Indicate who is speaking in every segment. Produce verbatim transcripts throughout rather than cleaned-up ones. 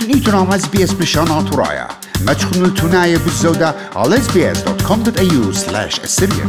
Speaker 1: إيتنا اس بي اس بشانات ورايا ما تخنوا التناية بالزودة على اس بي اس دوت كوم دوت اي يو سلاش السريان.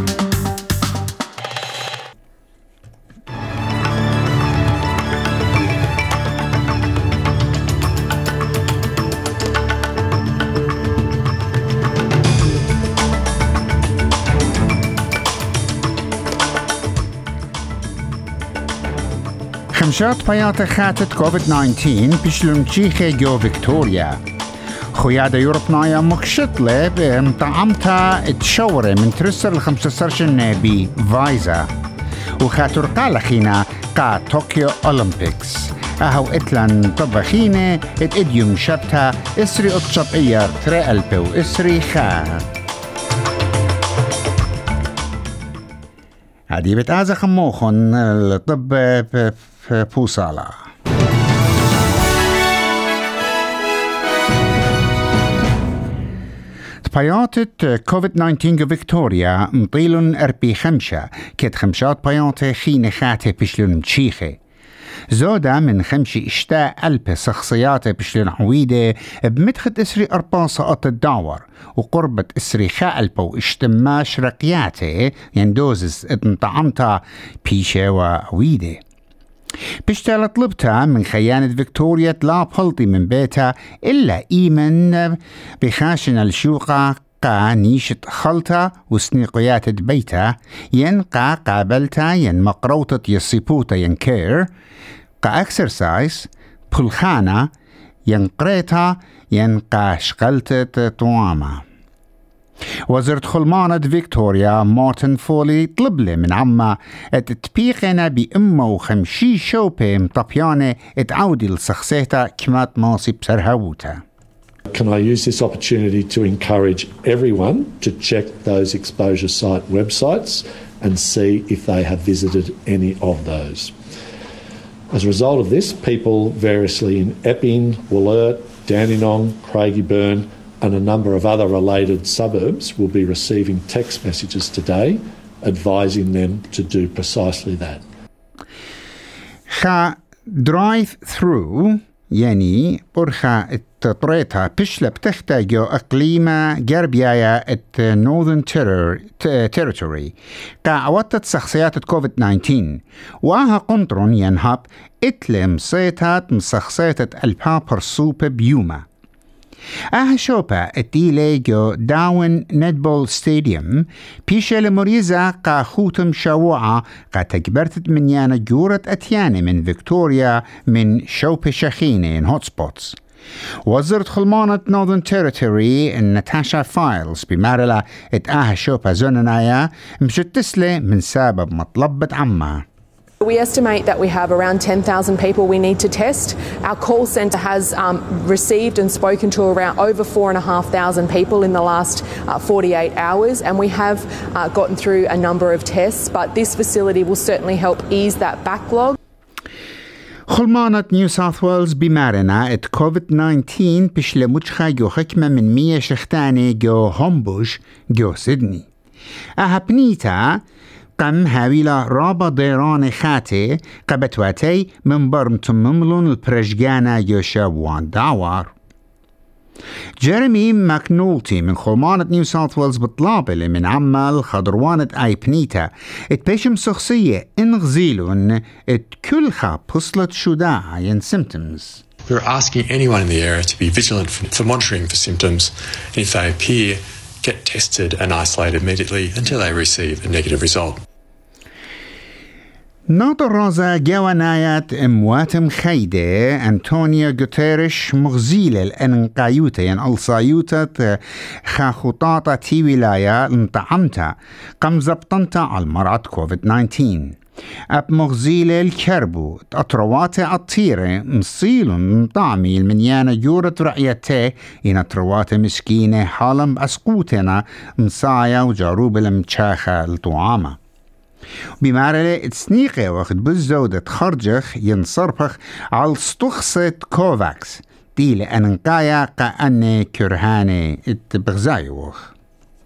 Speaker 1: خمشات بيات خاتت كوفيد تسعة عشر بشلون تشيخي جو فيكتوريا خيادة يوروبنايا مكشطلة بمطعمتا تشورة من ترسر الخمسة سرشن بي فايزا وخاتر قالخينا قا طوكيو أولمبيكس أهو إتلان طبخينة اتإديوم شبتا إسري أكشب إيار تري ألبو إسري خا هذه بتآزا خموخن الطب بوصالة. بياتت كوفيد تسعة عشر فيكتوريا مطيلن أربي خمشة كت خمشات بياتة خين خاتة بشلون مشيخة زودة من خمشي اشتاء ألب شخصيات بشلون عويدة بمدخد اسري أربا سقط الداور وقربة اسري خالبو اشتماش رقياته يندوزز اتنطعمتا بيشة وعويدة بشتال طلبتها من خيانة فيكتوريا لا بلطي من بيتها إلا إيمن بخاشن الشوقة قا نيشت خلطة وسنيقيات بيتها ين قا قابلتا ين مقروطة يصيبوتا ين كير قا اكسرسايز بلخانة ين قريتا ين قا شغلتة طواما. وزيرة خلمانة فيكتوريا مارتن فولي طلب لي من عما اتتبيقنا بأمه وخمشي شوبة مطبيانة اتعودي لسخسيتا كمات ماسي بسرهوتا.
Speaker 2: Can I use this opportunity to encourage everyone to check those exposure site websites and see if they have visited any of those. As a result of this, people variously in Epping, Wollert, Dandenong, Craigieburn and a number of other related suburbs will be receiving text messages today advising them to do precisely that.
Speaker 1: خا drive through يعني برخا التطريتها بشلة بتحتاجو أقليمة جربيايا ات Northern Territory كعواتت شخصيات كوفيد تسعة عشر وآها قنطرون ينهب اتلم صيتات مشخصيتة البابر سوبة بيوما آها شوبا اتيلي جو داون نتبول ستاديوم بيشة لمريزة قا خوتم شوعة قا تكبرتت من يانا جورة اتياني من فيكتوريا من شوبة شخينة ان هوت سبوتس. وزيرة خلمانة Northern Territory ناتاشا فايلز بمارلا ات آها شوبا زوننايا مشتسلة من سبب مطلبة عما.
Speaker 3: We estimate that we have around ten thousand people we need to test. Our call centre has um, received and spoken to around over four and a half thousand people in the last uh, forty-eight hours, and we have uh, gotten through a number of tests, but this facility will certainly help ease that backlog.
Speaker 1: خلمانة نيو ساوث ويلز بمارنا ات كوفيد تسعة عشر بشلة مجخة جو حكمة من مية شختاني جو هومبوش جو سيدني. اها بنيتا قم هاويلا رابا ديران خاتي قبتواتي من برمتم مملون البرشجانا يوشا وان داوار. جيريمي ماكنولتي من خلمانة نيو ساوث ويلز بطلابل من عمال خضروانة اي بنيتا اتبيشم شخصية انغزيلون ات كلها بصلت شداعة ين symptoms.
Speaker 4: We're asking anyone in the area to be vigilant for, for monitoring for symptoms, and if they appear, get tested and isolated immediately until they receive a negative result.
Speaker 1: ناطر رازا جوانايات امواتم خيدة أنطونيو غوتيريش مغزيلة الانقايوتا ين الصايوتا خاخطاطة تي ولاية انطعمتا قم زبطنتا على مرض كوفيد تسعة عشر. أب مغزيلة الكربو أطرواتي الطيرة مصيل طعمي المنيانة جورة رعيته إن أطرواتي مسكينة حالا بأسقوتنا مصايا وجاروب المتشاخة الطعامة. بمارلة اتسنيقة وقت بالزودة خرجخ ينصرفخ على استخصة كوفاكس دي لأنقايا قاني كرهاني اتبغزايوخ.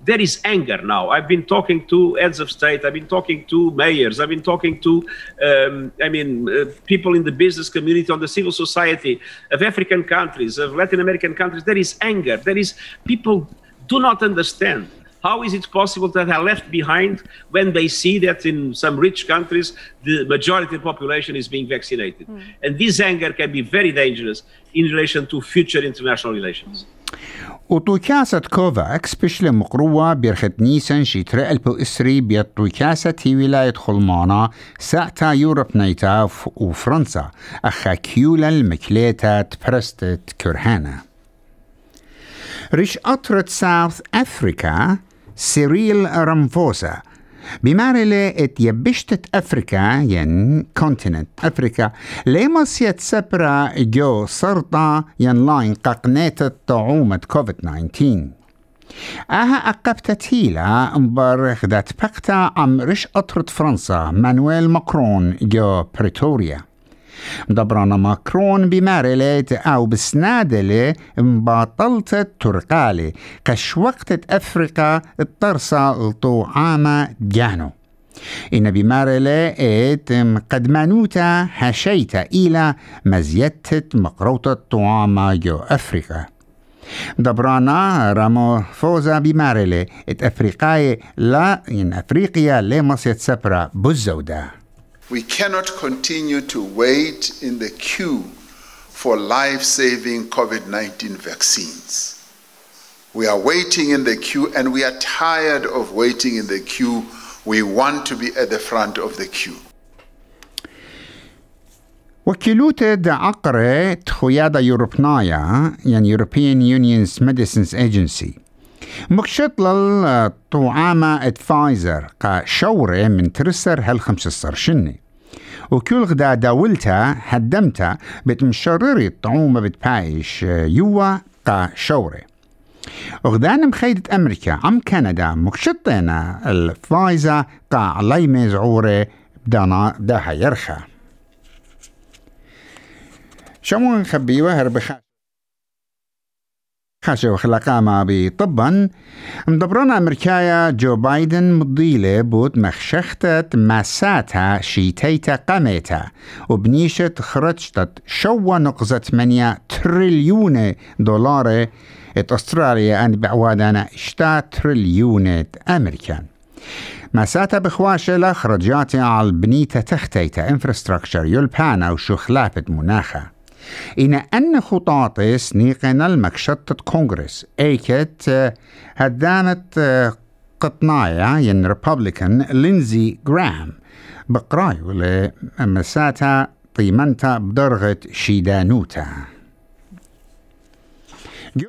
Speaker 5: there is anger now. I've been talking to heads of state, I've been talking to mayors, I've been talking to, um, I mean, uh, people in the business community, on the civil society of African countries, of Latin American countries. There is anger. There is, people do not understand. How is it possible that they are left behind when they see that in some rich countries, the majority of the population is being vaccinated? Mm. And this anger can be very dangerous in relation to future international relations.
Speaker 1: وطوكاسة كوفاكس بشل مقروة برخت نيسان شيتر ألبو إسري بيطوكاسة تي ولاية خلمانة ساعتا يوروب نيتا وفرنسا أخا كيولا المكليتا تبرستت كرهانا. ريش أطرت ساوث أفريكا سيريل رامفوسا بمارلة اتيبشتت أفريكا ين كونتيننت أفريكا ليمس يتسبرا جو سرطة ين لاين قاقنيت طعومة كوفيد تسعة عشر أها أقبتت هيلا مبار خدات بقتا عم رش أطرت فرنسا مانويل ماكرون جو بريتوريا دبرانا ماكرون بمارلت أو بسنادلة مباطلت ترقالي قش وقت أفريقيا الطرسة الطعامة جانو إن بمارلة إت قدمانوتا هشيتا إلى مزيتت مقروطة طعامة جو أفريقيا دبرانا رامو فوزا بمارلة إت أفريقيا لا إن أفريقيا لمس يتسبرا بالزودة.
Speaker 6: We cannot continue to wait in the queue for life-saving COVID nineteen vaccines. We are waiting in the queue and we are tired of waiting in the queue. We want to be at the front of the queue.
Speaker 1: وكيلوتة عقرة تخيادة يوروبنايا يعني European Union's Medicines Agency مكشط للطعامة ادفايزر قا شورة من ترسر هالخمسة شنة وكل غدا داولتا هدمتا بتمشرري الطعومة بتبايش يوا قا شورة وغدان مخيدة أمريكا عم كندا مكشطينا الفايزة قا علي مزعورة بدانا داها يرخى شمو نخبيوه هربخا خاشة وخلاقامة بطبا مدبرنا أمريكايا جو بايدن مضيلة بود مخشختة مساتها شيتيتا قاميتا وبنيشة خرجتت شوى نقزة ثمانية تريليون دولار ات أستراليا أن بعوادنا اشتا تريليون أمريكان مساتها بخواشة لخرجاتها على البنيتة تختيتا انفراستراكشر يلبانا وشو خلافة مناخة إن أن خطاطس نيقنا المكشطة كونغرس أيكت هدانت قطنايا ين ريبابليكان لينزي جرام بقرايو لمساتها قيمنتا بدرجة شيدانوتا جو,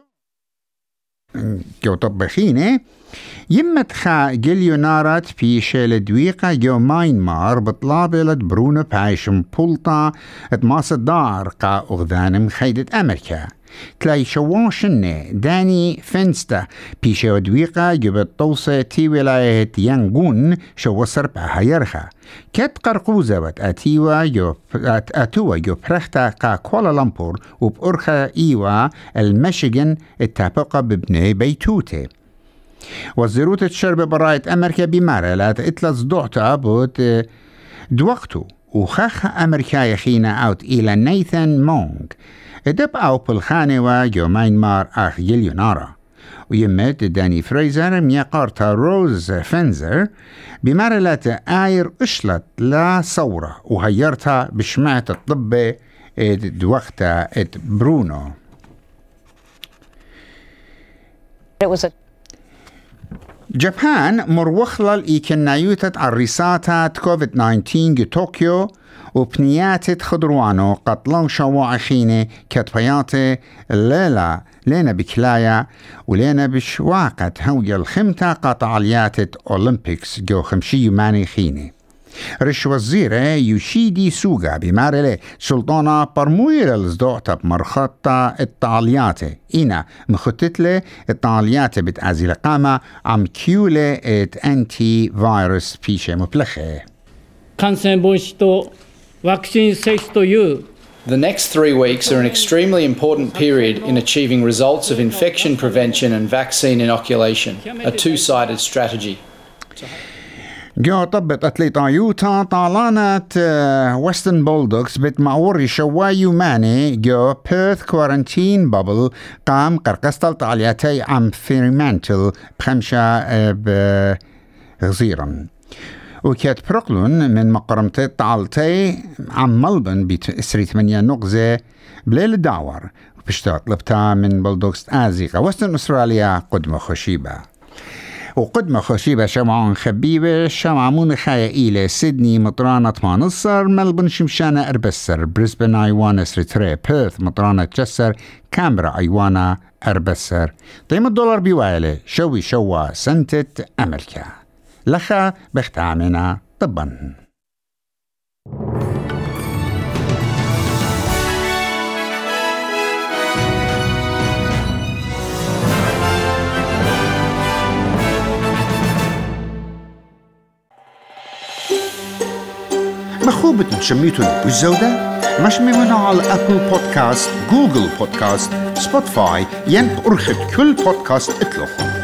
Speaker 1: جو طبخينه يمت خا جليونارات في شالدويقة جو ماينمار بطلابلة برونو بايشم بولطا اتماس الدار قا أغذان مخيدة أمريكا تلاي شواشنة داني فنستا في شالدويقة جو بطوسة تي ولاية يانغون شو سربها يرخا كت قرقوزة واتاتيوا جو اتاتوا جو برختا قا كوالالامبور وبأرخا إيوا المشيغن اتابقى ببني بيتوتي وزيروت الشرب براية أمريكا بمارلات إتلس دوعتا بوت دوقتو وخخ أمريكا يخينا أوت إلى نيثان مونغ إدب أو بالخانة جو ماينمار أخ يليونارا ويمت داني فريزر ميقارتا روز فنزر بمارلات آير إشلت لا صورة وهيرتها بشمعة الطب دوقتا إت برونو.
Speaker 7: It was a
Speaker 1: جابان مروخلة الإيكنايوتة عريساتات كوفيد تسعة عشر طوكيو وبنياتة خضروانو قتلو شواعخينة كتبياتي الليلة لينا بكلايا ولينا بشواقة هوية الخمتة قطعاليات أولمبيكس جو خمشي ماني خينة رش وزيرة يوشيدي سوغا بمارلة سلطانة برموير الزدوعة بمرخطة الطاليات إنا مخطتلة الطاليات بتعزيل قامة عم كيولة ات انتي فيروس بيشة مبلخة
Speaker 8: 感染防止とワクチン接種という The next three weeks are an extremely important period in achieving results of infection prevention and vaccine inoculation, a two-sided strategy.
Speaker 1: جو طبت أتليتا يوتا طالانت ويسترن بولدوكس بتمعوري شوايو ماني جو بيرث كوارنتين بابل قام قرقستل طالياتي عم فريمانتل بخمشة بغزيرا وكيت بروكلون من مقرمتي طالتي عم ملبن بإسري ثمانية نقزة بليل الدعور بشتاط لبتا من بولدوكس آزيقة وسترن أستراليا قدمة خشيبة وقدمة خشيبة شمعون خبيبة شمعون خايئيلة سيدني مطرانة مانصر ملبن شمشانة أربسر بريسبن أيوانا سريتري بيرث مطرانة جسر كامبرا أيوانا أربسر قيمة الدولار بيوالي شوي شوا سنتة أمريكا لخا بختامنا طبا مخوبة تشميتون والزودة مش ممنوع على أبل بودكاست جوجل بودكاست سبوتفاي ينب أرخد كل بودكاست اطلقهم